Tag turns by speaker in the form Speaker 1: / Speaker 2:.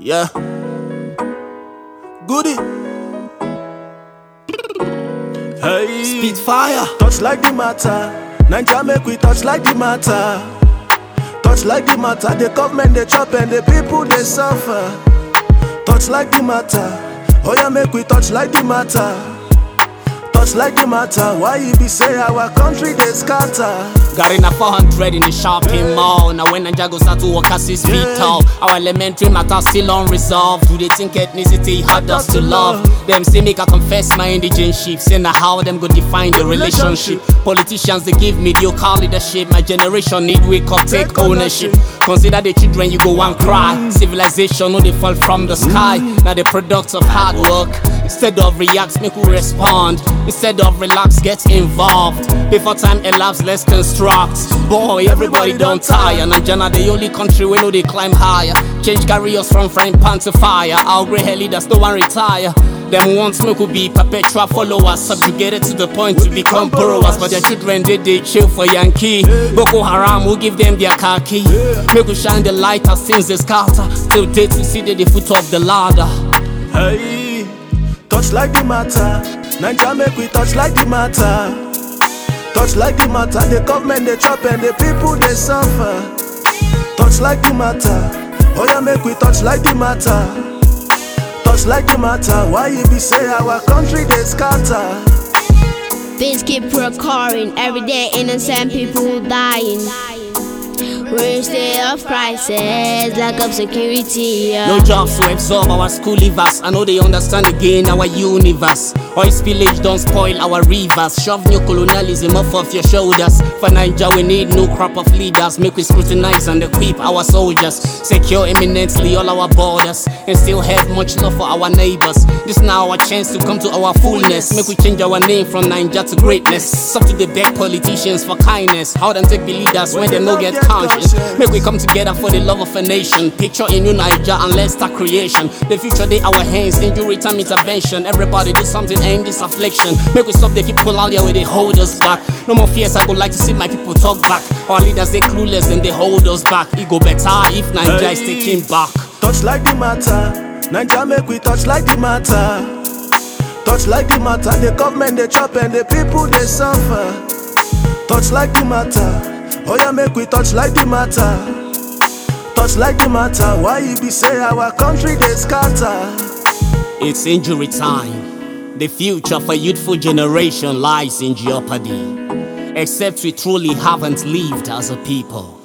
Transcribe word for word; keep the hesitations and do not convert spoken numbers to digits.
Speaker 1: Yeah. Goody. Hey.
Speaker 2: Spitfire.
Speaker 1: Touch like the matter. Naija make we touch like the matter. Touch like the matter. The government they chop and the people they suffer. Touch like the matter. Oh yeah, make we touch like the matter. Touch like the matter. Why you be say our country they scatter?
Speaker 2: Got in a four hundred in the shopping mall. Now when Naija go start to walk as six feet tall, our elementary matter still unresolved. Do they think ethnicity hard us to love? Them say make I confess my indigenship. Say now how them go define the relationship. Politicians they give mediocre leadership. My generation need wake up, take ownership. Consider the children you go and cry. Civilization no they fall from the sky. Now the products of hard work. Instead of react, make we respond. Instead of relax, get involved. Before time elapse, let's construct. Boy, everybody don't tire. Naija the only country we know they climb higher. Change carry us from frying pan to fire. Our grey hair leaders no one retire. Them wants me could be perpetual followers, subjugated to the point to become borrowers. But their children they they chill for Yankee. Boko Haram will give them their khaki. Make we shine the light as things they scatter. Till day to see the foot of the ladder.
Speaker 1: Hey, touch like the matter. Naija make we touch like the matter. Touch like the matter. The government they chop and the people they suffer. Touch like the matter. Oh yeah, make we touch like the matter. Touch like the matter. Why you be say our country they scatter?
Speaker 3: Things keep recurring, every day innocent people dying. We're state of crisis, lack of security. Yeah.
Speaker 2: No jobs to absorb our school leavers. I know they understand again our universe. Oil spillage don't spoil our rivers. Shove new colonialism off of your shoulders. For Naija we need new crop of leaders. Make we scrutinize and equip our soldiers. Secure eminently all our borders. And still have much love for our neighbors. This now our chance to come to our fullness. Make we change our name from Naija to greatness. Some to the beg politicians for kindness. How them take the leaders when they no get conscious. Make we come together for the love of a nation. Picture a new Naija and let's start creation. The future they our hands, injury time intervention. Everybody do something end this affliction. Make we stop the people out there where they hold us back. No more fears, I would like to see my people talk back. Our leaders they clueless and they hold us back. It go better if Naija is taking back.
Speaker 1: Touch like the matter. Naija make we touch like the matter. Touch like the matter. The government they chop and the people they suffer. Touch like the matter. Oh yeah, make we touch like the matter. Touch like the matter. Why you be say our country they scatter?
Speaker 2: It's injury time. The future for youthful generation lies in jeopardy. Except we truly haven't lived as a people.